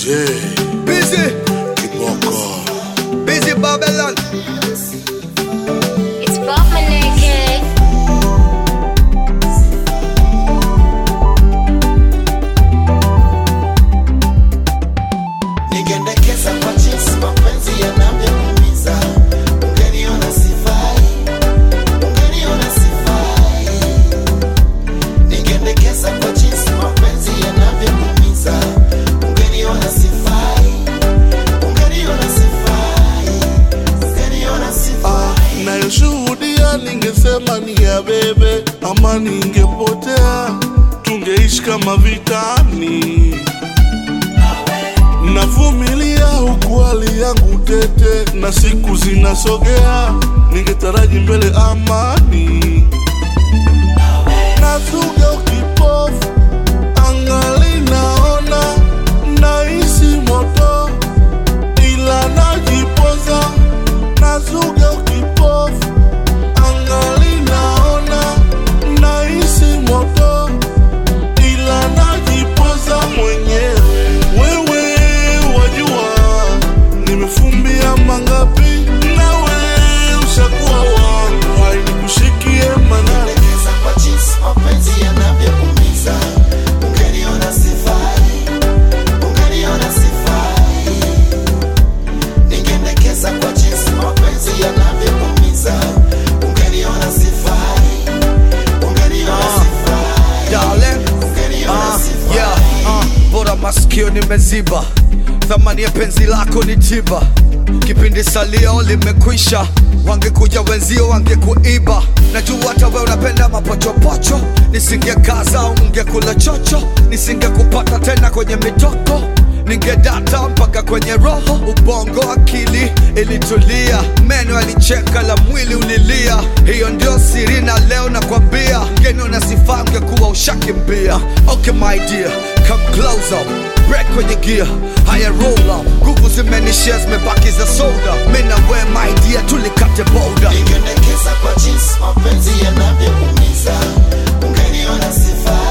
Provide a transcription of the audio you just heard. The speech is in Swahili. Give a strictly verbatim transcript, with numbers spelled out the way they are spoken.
J Busy Kiboko Busy Babylon. It's Bob Maneke. Nigendekeza kwa jinsi mapenzi yanavyoumiza. Ungeniona sifai, ungeniona sifai. Nigendekeza kwa jinsi mapenzi yanavyoumiza. Ungeniona sifai, ungeniona sifai, ungeniona sifai. nayoshuhudia ningesema ni ya bebe, ama ningepotea, tungeishi kama vitani. Navumilia huku hali yangu tete, na siku zinasogea, ningetaraji mbele amani. Nazuga ukipofu, angali naona, nahisi moto, ila najipoza. Nazuga ukipofu, angali naona, nahisi moto, ila najipoza mwenyewe. Wewe wajua nimefumbia mangapi, nawe ushakuwa wangu, haikushikie manane. Nigendekeza kwa jinsi mapenzi yanavyoumiza. Ungeniona sifai, ungeniona sifai. Nigendekeza kwa jinsi mapenzi yanavyoumiza. Ungeniona sifai, ungeniona sifai. Darling, Ungeniona uh, sifai. yeah, uh, bora masikio nimeziba, thamani ya penzi lako ni tiba. Kipindi salio limekwisha, wangekuja wenzio wangekuiba. Najua hata wewe unapenda mapochopocho, nisingekaza ungekula chocho, nisingekupata tena kwenye mitoko, ningedata mpaka kwenye roho. Ubongo akili ilitulia, meno yalicheka, la mwili ulilia. Hiyo ndio siri na leo nakwambia, ungeniona sifai ungekuwa ushakimbia. Okay my dear, come close up, break kwenye gear, haya roll up. Nguvu zimenishia zimebaki za soda, mimi na wewe my dear tulikate boda. Nigendekeza kwa jinsi mapenzi yanavyoumiza. Ungeniona sifai.